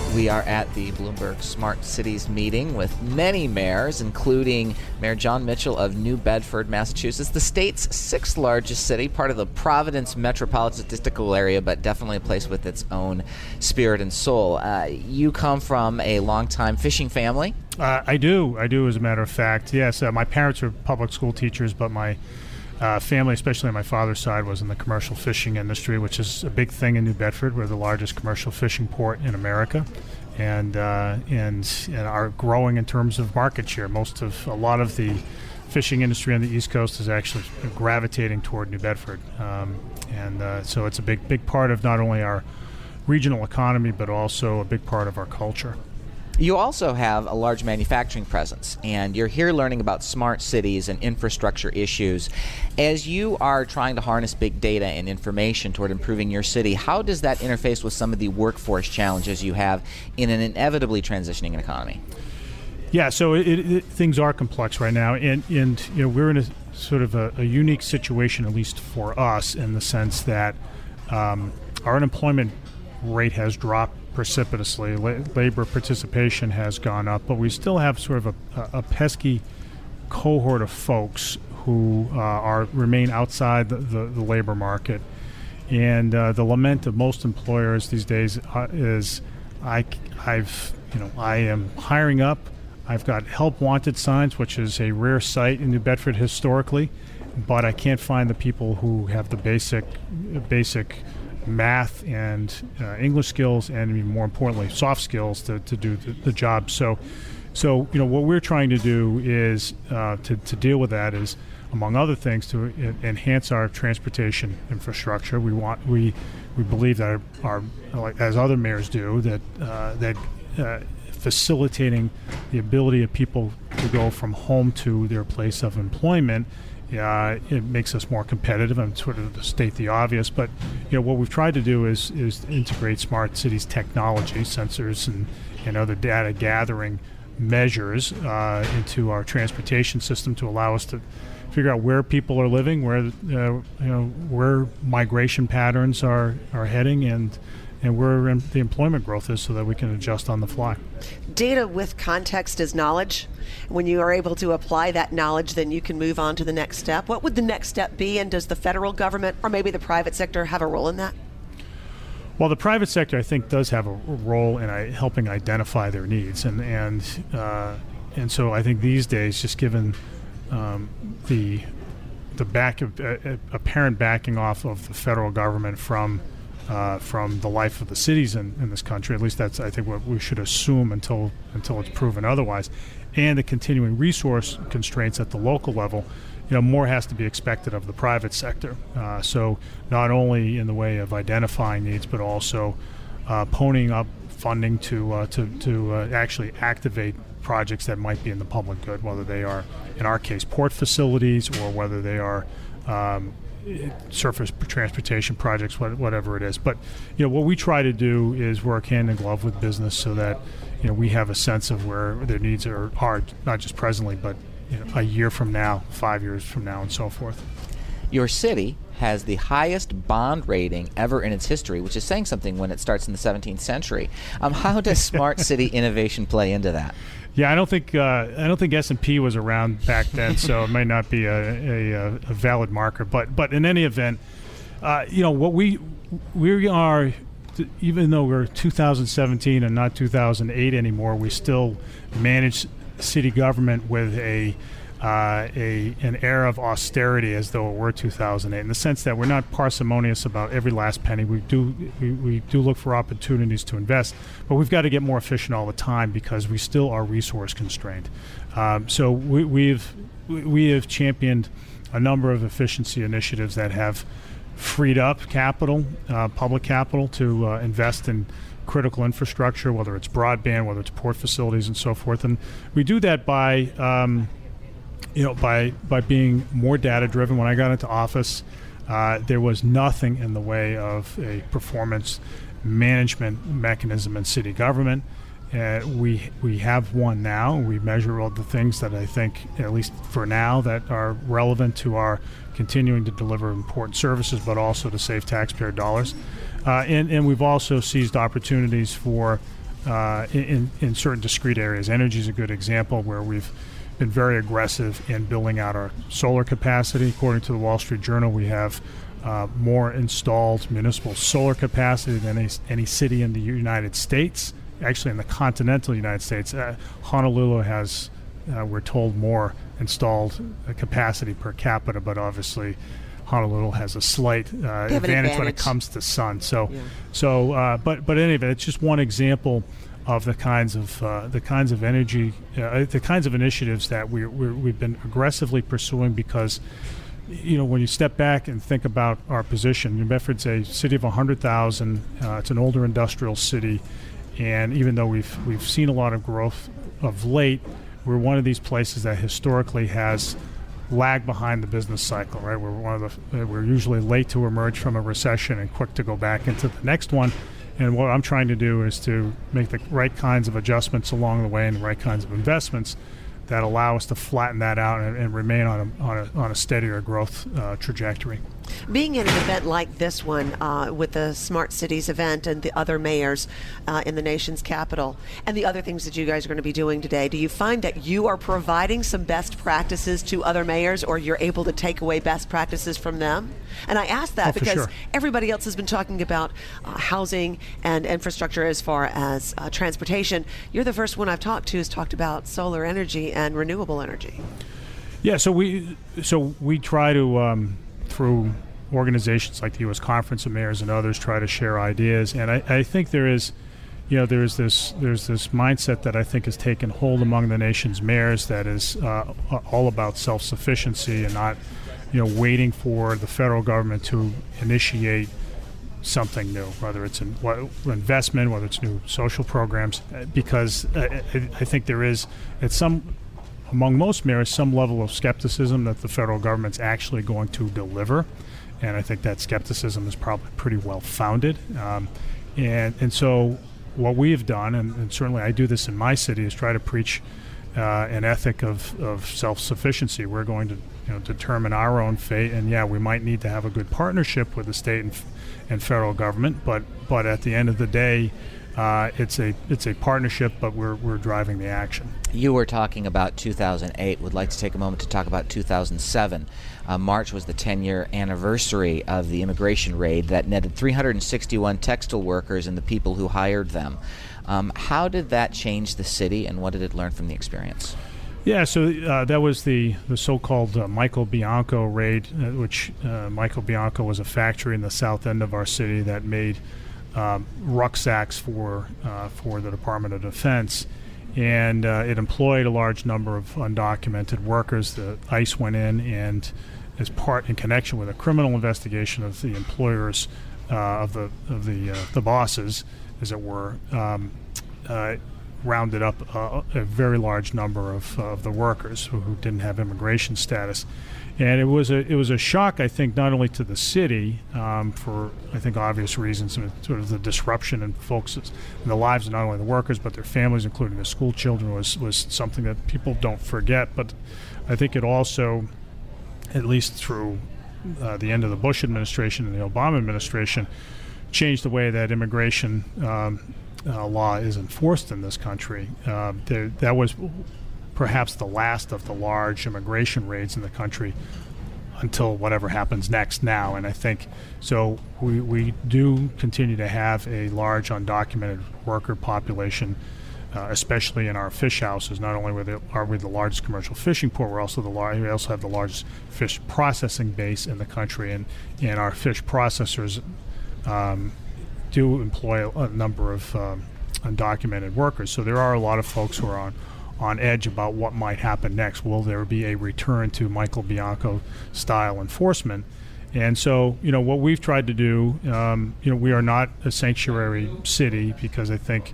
Speaker 12: We are at the Bloomberg Smart Cities meeting with many mayors, including Mayor John Mitchell of New Bedford, Massachusetts, the state's sixth largest city, part of the Providence metropolitan statistical area, but definitely a place with its own spirit and soul. You come from a longtime fishing family?
Speaker 13: I do, as a matter of fact. Yes, my parents were public school teachers, but my family, especially on my father's side, was in the commercial fishing industry, which is a big thing in New Bedford. We're the largest commercial fishing port in America, and are growing in terms of market share. A lot of the fishing industry on the East Coast is actually gravitating toward New Bedford, so it's a big part of not only our regional economy, but also a big part of our culture.
Speaker 12: You also have a large manufacturing presence, and you're here learning about smart cities and infrastructure issues. As you are trying to harness big data and information toward improving your city, how does that interface with some of the workforce challenges you have in an inevitably transitioning economy?
Speaker 13: Yeah, so things are complex right now, and we're in a sort of a unique situation, at least for us, in the sense that our unemployment rate has dropped precipitously. Labor participation has gone up, but we still have sort of a pesky cohort of folks who remain outside the labor market. And the lament of most employers these days is, I am hiring up. I've got help wanted signs, which is a rare sight in New Bedford historically, but I can't find the people who have the basic math and English skills, and even more importantly, soft skills to do the job. So what we're trying to do is to deal with that is, among other things, to enhance our transportation infrastructure. We believe that as other mayors do, that facilitating the ability of people to go from home to their place of employment, it makes us more competitive, and sort of to state the obvious. But what we've tried to do is integrate smart cities technology, sensors, and other data gathering measures into our transportation system to allow us to figure out where people are living, where migration patterns are heading, and where the employment growth is, so that we can adjust on the fly.
Speaker 8: Data with context is knowledge. When you are able to apply that knowledge, then you can move on to the next step. What would the next step be, and does the federal government or maybe the private sector have a role in that?
Speaker 13: Well, the private sector, I think, does have a role in helping identify their needs, and so I think these days, just given the apparent backing off of the federal government from the life of the cities in this country, at least that's, I think, what we should assume until it's proven otherwise, and the continuing resource constraints at the local level, more has to be expected of the private sector. So not only in the way of identifying needs, but also ponying up funding to actually activate projects that might be in the public good, whether they are, in our case, port facilities, or whether they are surface transportation projects, whatever it is. But what we try to do is work hand in glove with business, so that we have a sense of where their needs are not just presently, but a year from now, 5 years from now, and so forth.
Speaker 12: Your city has the highest bond rating ever in its history, which is saying something when it starts in the 17th century. How does smart city innovation play into that?
Speaker 13: Yeah, I don't think S&P was around back then, so it might not be a valid marker. But in any event, what we are, even though we're 2017 and not 2008 anymore, we still manage city government with an air of austerity, as though it were 2008, in the sense that we're not parsimonious about every last penny. We do look for opportunities to invest, but we've got to get more efficient all the time, because we still are resource constrained. So we have championed a number of efficiency initiatives that have freed up capital, public capital, to invest in critical infrastructure, whether it's broadband, whether it's port facilities, and so forth. And we do that by being more data driven. When I got into office, there was nothing in the way of a performance management mechanism in city government. We have one now. We measure all the things that I think, at least for now, that are relevant to our continuing to deliver important services, but also to save taxpayer dollars. And we've also seized opportunities for in certain discrete areas. Energy is a good example where we've been very aggressive in building out our solar capacity. According to the Wall Street Journal, we have more installed municipal solar capacity than any city in the United States. Actually, in the continental United States, Honolulu has, we're told, more installed capacity per capita, but obviously Honolulu has a slight advantage when it comes to sun. But anyway, it's just one example of the kinds of energy, the kinds of initiatives that we've been aggressively pursuing because, when you step back and think about our position, New Bedford's a city of 100,000. It's an older industrial city, and even though we've seen a lot of growth of late, we're one of these places that historically has lagged behind the business cycle. Right, we're usually late to emerge from a recession and quick to go back into the next one. And what I'm trying to do is to make the right kinds of adjustments along the way and the right kinds of investments that allow us to flatten that out and remain on a steadier growth trajectory.
Speaker 8: Being at an event like this one, with the Smart Cities event and the other mayors in the nation's capital, and the other things that you guys are going to be doing today, do you find that you are providing some best practices to other mayors, or you're able to take away best practices from them? And I ask that because everybody else has been talking about housing and infrastructure as far as transportation. You're the first one I've talked to who's talked about solar energy and renewable energy.
Speaker 13: Yeah, so we try to through organizations like the U.S. Conference of Mayors and others try to share ideas, and I think there's this mindset that I think has taken hold among the nation's mayors that is all about self-sufficiency and not waiting for the federal government to initiate something new, whether it's investment, whether it's new social programs, because I think there is among most mayors some level of skepticism that the federal government's actually going to deliver, and I think that skepticism is probably pretty well founded. And so what we have done, and certainly I do this in my city, is try to preach an ethic of self-sufficiency. We're going to determine our own fate, and we might need to have a good partnership with the state and federal government, but at the end of the day, it's a partnership, but we're driving the action.
Speaker 12: You were talking about 2008. Would like to take a moment to talk about 2007. March was the 10-year anniversary of the immigration raid that netted 361 textile workers and the people who hired them. How did that change the city, and what did it learn from the experience?
Speaker 13: Yeah, so that was the so-called Michael Bianco raid, which Michael Bianco was a factory in the south end of our city that made rucksacks for the Department of Defense, and it employed a large number of undocumented workers. The ICE went in and, in connection with a criminal investigation of the employers of the bosses, as it were, rounded up a very large number of the workers who didn't have immigration status. And it was a shock, I think, not only to the city for, I think, obvious reasons, sort of the disruption in the lives of not only the workers but their families, including their school children, was something that people don't forget. But I think it also, at least through the end of the Bush administration and the Obama administration, changed the way that immigration law is enforced in this country. That was perhaps the last of the large immigration raids in the country until whatever happens next now. And I think so we do continue to have a large undocumented worker population, especially in our fish houses. Not only are we the largest commercial fishing port, we also have the largest fish processing base in the country, and our fish processors do employ a number of undocumented workers. So there are a lot of folks who are on edge about what might happen next. Will there be a return to Michael Bianco style enforcement? And so, what we've tried to do, we are not a sanctuary city, because I think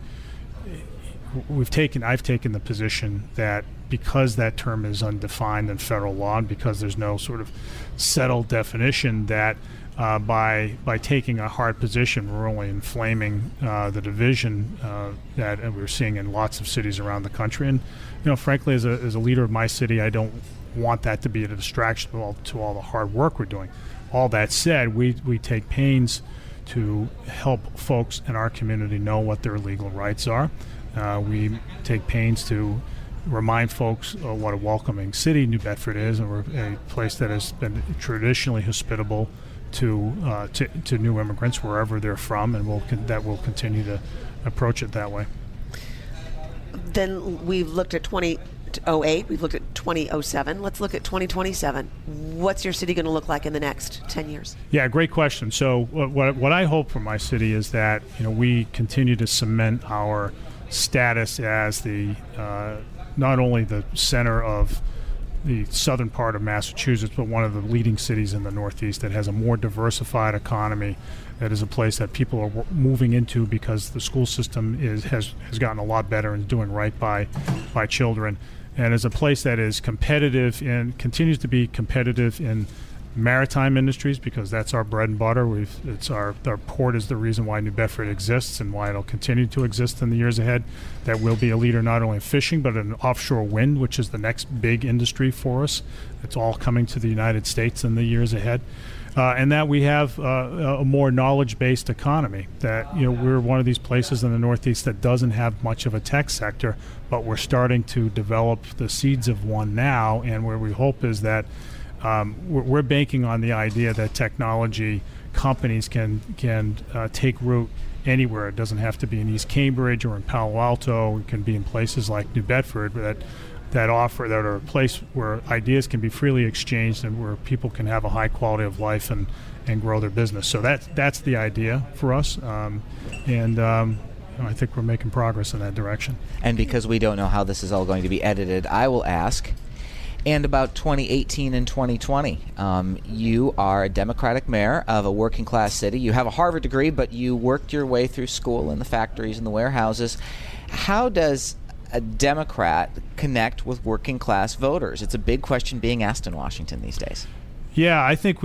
Speaker 13: I've taken the position that because that term is undefined in federal law, and because there's no sort of settled definition, that by taking a hard position, we're only inflaming the division that we're seeing in lots of cities around the country. And frankly, as a leader of my city, I don't want that to be a distraction to all the hard work we're doing. All that said, we take pains to help folks in our community know what their legal rights are. We take pains to remind folks what a welcoming city New Bedford is, and we're a place that has been traditionally hospitable to new immigrants wherever they're from, and that will continue to approach it that way.
Speaker 8: Then we've looked at 2008, we've looked at 2007. Let's look at 2027. What's your city going to look like in the next 10 years?
Speaker 13: Yeah, great question. So what I hope for my city is that we continue to cement our status as the not only the center of the southern part of Massachusetts, but one of the leading cities in the Northeast that has a more diversified economy, that is a place that people are moving into because the school system has gotten a lot better and is doing right by children, and is a place that is competitive and continues to be competitive in maritime industries, because that's our bread and butter. Our port is the reason why New Bedford exists and why it'll continue to exist in the years ahead. That will be a leader not only in fishing but in offshore wind, which is the next big industry for us. It's all coming to the United States in the years ahead. And that we have a more knowledge-based economy, that we're one of these places in the Northeast that doesn't have much of a tech sector, but we're starting to develop the seeds of one now, and where we hope is that we're banking on the idea that technology companies can take root anywhere. It doesn't have to be in East Cambridge or in Palo Alto. It can be in places like New Bedford that are a place where ideas can be freely exchanged and where people can have a high quality of life and grow their business. So that's the idea for us, and I think we're making progress in that direction.
Speaker 12: And because we don't know how this is all going to be edited, I will ask. And about 2018 and 2020, you are a Democratic mayor of a working class city. You have a Harvard degree, but you worked your way through school in the factories and the warehouses. How does a Democrat connect with working class voters? It's a big question being asked in Washington these days.
Speaker 13: Yeah, I think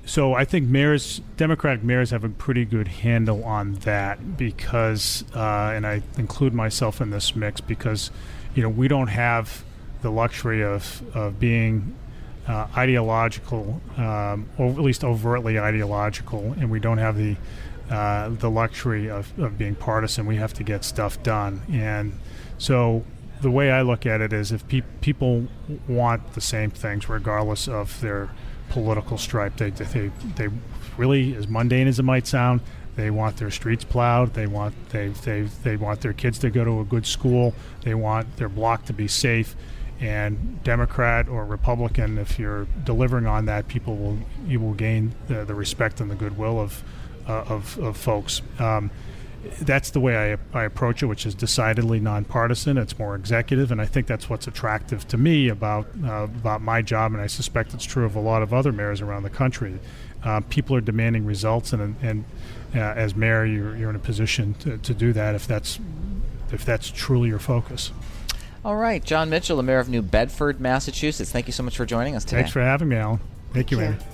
Speaker 13: Democratic mayors have a pretty good handle on that, because, and I include myself in this mix, because, we don't have the luxury of being ideological, or at least overtly ideological, and we don't have the luxury of being partisan. We have to get stuff done. And so the way I look at it is, if people want the same things regardless of their political stripe, they really, as mundane as it might sound, they want their streets plowed, they want their kids to go to a good school, they want their block to be safe. And Democrat or Republican, if you're delivering on that, you will gain the respect and the goodwill of folks. That's the way I approach it, which is decidedly nonpartisan. It's more executive, and I think that's what's attractive to me about my job, and I suspect it's true of a lot of other mayors around the country. People are demanding results, and as mayor, you're in a position to do that if that's truly your focus.
Speaker 12: All right, John Mitchell, the mayor of New Bedford, Massachusetts. Thank you so much for joining us today.
Speaker 13: Thanks for having me, Alan. Thank you, Andy.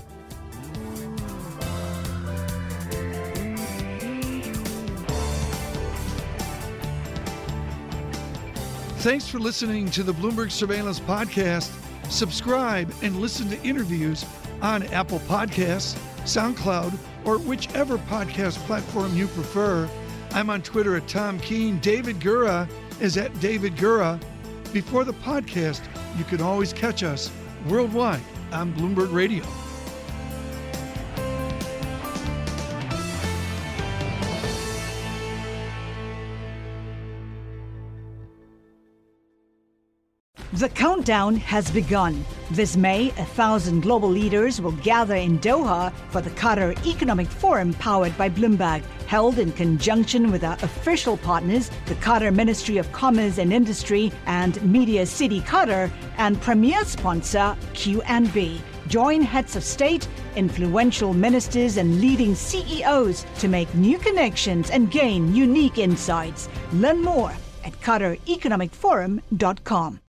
Speaker 3: Thanks for listening to the Bloomberg Surveillance Podcast. Subscribe and listen to interviews on Apple Podcasts, SoundCloud, or whichever podcast platform you prefer. I'm on Twitter at Tom Keene. David Gura is at David Gura. Before the podcast, you can always catch us worldwide on Bloomberg Radio.
Speaker 2: The countdown has begun. This May, 1,000 global leaders will gather in Doha for the Qatar Economic Forum powered by Bloomberg, held in conjunction with our official partners, the Qatar Ministry of Commerce and Industry and Media City Qatar, and premier sponsor QNB. Join heads of state, influential ministers, and leading CEOs to make new connections and gain unique insights. Learn more at QatarEconomicForum.com.